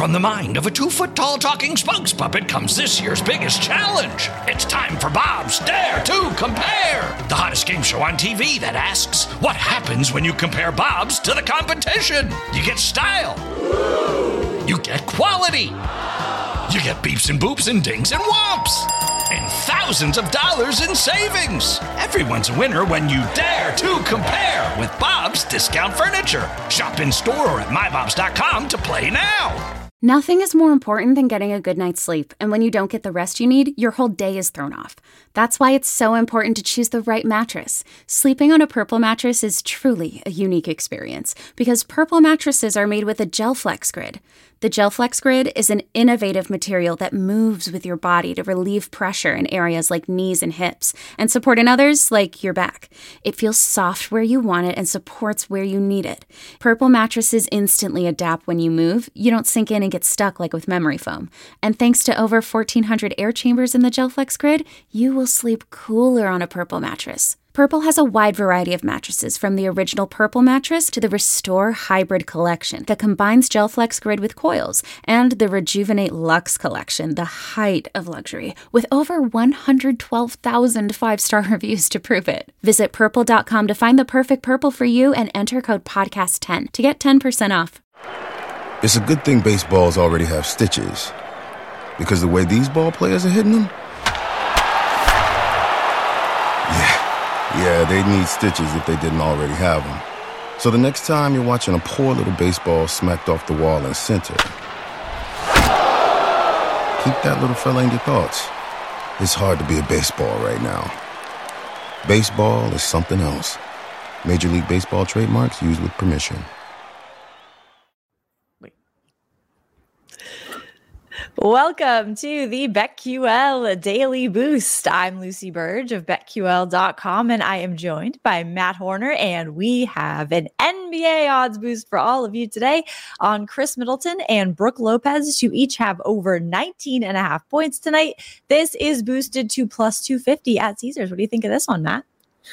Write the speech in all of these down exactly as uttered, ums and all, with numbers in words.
from the mind of a two-foot-tall talking spokes puppet comes this year's biggest challenge. It's time for Bob's Dare to Compare, the hottest game show on T V that asks, what happens when you compare Bobs to the competition? You get style. You get quality. You get beeps and boops and dings and whomps. And thousands of dollars in savings. Everyone's a winner when you dare to compare with Bob's Discount Furniture. Shop in store or at my bobs dot com to play now. Nothing is more important than getting a good night's sleep, and when you don't get the rest you need, your whole day is thrown off. That's why it's so important to choose the right mattress. Sleeping on a Purple mattress is truly a unique experience, because Purple mattresses are made with a GelFlex Grid. The GelFlex Grid is an innovative material that moves with your body to relieve pressure in areas like knees and hips, and support in others like your back. It feels soft where you want it and supports where you need it. Purple mattresses instantly adapt when you move. You don't sink in and get stuck like with memory foam. And thanks to over fourteen hundred air chambers in the GelFlex Grid, you will sleep cooler on a Purple mattress. Purple has a wide variety of mattresses, from the original Purple mattress to the Restore Hybrid collection that combines GelFlex Grid with coils, and the Rejuvenate Luxe collection, the height of luxury, with over one hundred twelve thousand five-star reviews to prove it. Visit purple dot com to find the perfect Purple for you and enter code podcast ten to get ten percent off. It's a good thing baseballs already have stitches, because the way these ball players are hitting them, yeah. Yeah, they need stitches if they didn't already have them. So the next time you're watching a poor little baseball smacked off the wall in center, keep that little fella in your thoughts. It's hard to be a baseball right now. Baseball is something else. Major League Baseball trademarks used with permission. Welcome to the BetQL Daily Boost. I'm Lucy Burge of Bet Q L dot com, and I am joined by Matt Horner, and we have an N B A odds boost for all of you today on Chris Middleton and Brooke Lopez, who each have over nineteen and a half points tonight. This is boosted to plus two fifty at Caesars. What do you think of this one, Matt?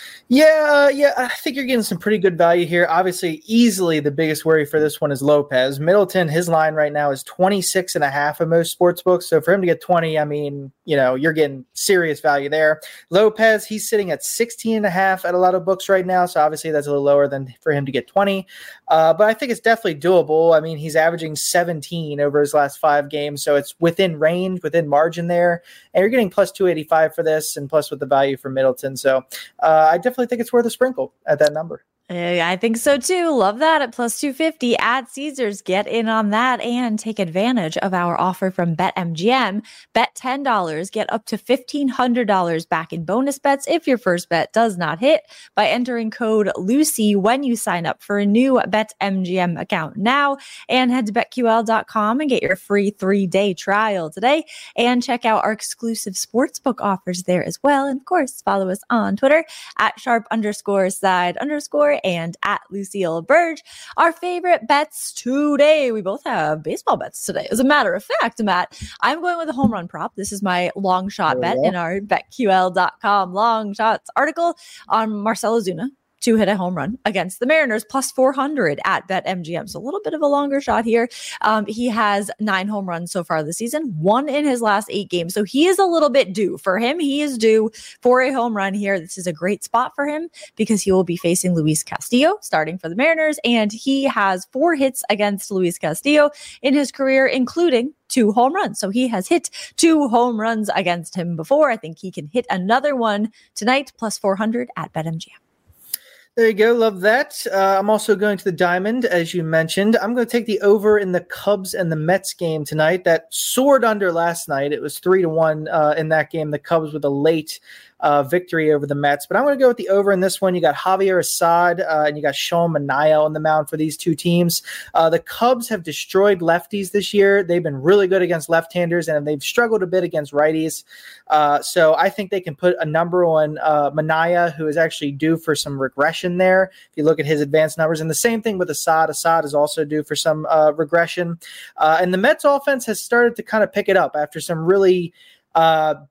Yeah, yeah, I think you're getting some pretty good value here. Obviously, easily the biggest worry for this one is Lopez. Middleton, his line right now is twenty-six and a half in most sports books. So for him to get twenty, I mean, you know, you're getting serious value there. Lopez, he's sitting at sixteen and a half at a lot of books right now. So obviously that's a little lower than for him to get twenty. Uh, but I think it's definitely doable. I mean, he's averaging seventeen over his last five games. So it's within range, within margin there. And you're getting plus two eighty-five for this, and plus with the value for Middleton. So uh, I definitely think it's worth a sprinkle at that number. I think so too. Love that at plus two fifty at Caesars. Get in on that and take advantage of our offer from BetMGM. Bet ten dollars, get up to fifteen hundred dollars back in bonus bets if your first bet does not hit by entering code Lucy when you sign up for a new BetMGM account now. And head to Bet Q L dot com and get your free three-day trial today. And check out our exclusive sportsbook offers there as well. And of course, follow us on Twitter at sharp underscore side underscore and at Lucille Burge. Our favorite bets today. We both have baseball bets today. As a matter of fact, Matt, I'm going with a home run prop. This is my long shot bet in our Bet Q L dot com long shots article on Marcell Ozuna to hit a home run against the Mariners, plus four hundred at BetMGM. So a little bit of a longer shot here. Um, he has nine home runs so far this season, one in his last eight games. So he is a little bit due. For him, he is due for a home run here. This is a great spot for him because he will be facing Luis Castillo starting for the Mariners, and he has four hits against Luis Castillo in his career, including two home runs. So he has hit two home runs against him before. I think he can hit another one tonight, plus four hundred at BetMGM. There you go. Love that. Uh, I'm also going to the Diamond, as you mentioned. I'm going to take the over in the Cubs and the Mets game tonight. That soared under last night. It was three to one uh, in that game. The Cubs with a late uh, victory over the Mets. But I'm going to go with the over in this one. You got Javier Assad uh, and you got Sean Manaea on the mound for these two teams. Uh, the Cubs have destroyed lefties this year. They've been really good against left-handers, and they've struggled a bit against righties. Uh, so I think they can put a number on uh, Manaea, who is actually due for some regression there. If you look at his advanced numbers, and the same thing with Assad. Assad is also due for some uh, regression. Uh, and the Mets offense has started to kind of pick it up after some really uh,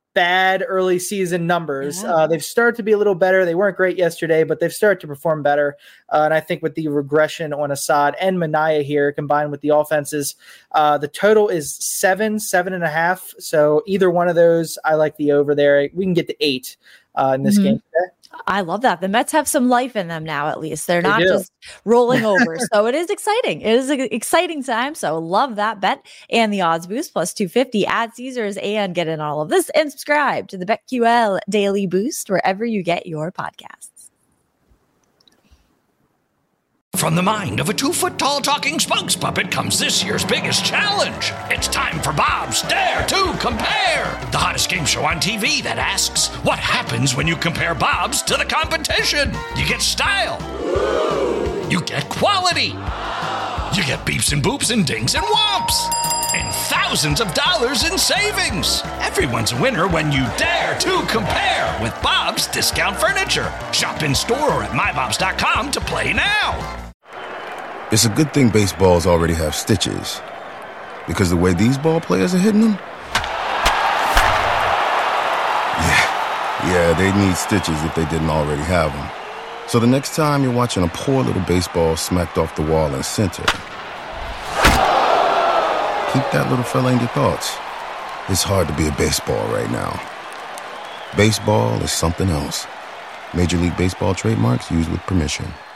bad early season numbers. Yeah. Uh, they've started to be a little better. They weren't great yesterday, but they've started to perform better. Uh, and I think with the regression on Assad and Minaya here, combined with the offenses, uh, the total is seven, seven and a half. So either one of those, I like the over there. We can get to eight uh, in this mm-hmm. game today. I love that. The Mets have some life in them now, at least. They're they not do. just rolling over. So it is exciting. It is an exciting time. So love that bet and the odds boost plus two fifty at Caesars, and get in all of this and subscribe to the BetQL Daily Boost wherever you get your podcasts. From the mind of a two-foot-tall talking spokes puppet comes this year's biggest challenge. It's time for Bob's Dare to Compare, the hottest game show on T V that asks, what happens when you compare Bob's to the competition? You get style. You get quality. You get beeps and boops and dings and whomps. And thousands of dollars in savings. Everyone's a winner when you dare to compare with Bob's Discount Furniture. Shop in store or at my bobs dot com to play now. It's a good thing baseballs already have stitches, because the way these ball players are hitting them, yeah, yeah, they need stitches if they didn't already have them. So the next time you're watching a poor little baseball smacked off the wall in center, keep that little fella in your thoughts. It's hard to be a baseball right now. Baseball is something else. Major League Baseball trademarks used with permission.